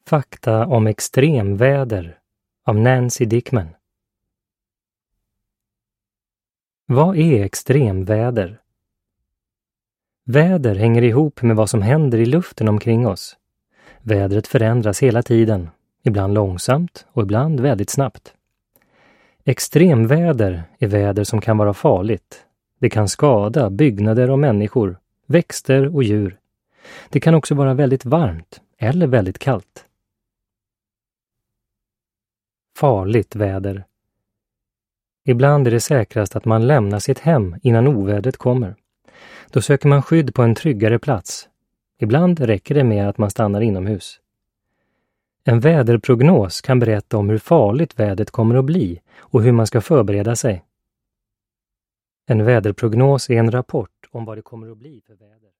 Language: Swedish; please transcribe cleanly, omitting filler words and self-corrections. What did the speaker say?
Fakta om extremväder av Nancy Dickman. Vad är extremväder? Väder hänger ihop med vad som händer i luften omkring oss. Vädret förändras hela tiden, ibland långsamt och ibland väldigt snabbt. Extremväder är väder som kan vara farligt. Det kan skada byggnader och människor, växter och djur. Det kan också vara väldigt varmt eller väldigt kallt. Farligt väder. Ibland är det säkrast att man lämnar sitt hem innan ovädret kommer. Då söker man skydd på en tryggare plats. Ibland räcker det med att man stannar inomhus. En väderprognos kan berätta om hur farligt vädret kommer att bli och hur man ska förbereda sig. En väderprognos är en rapport om vad det kommer att bli för väder.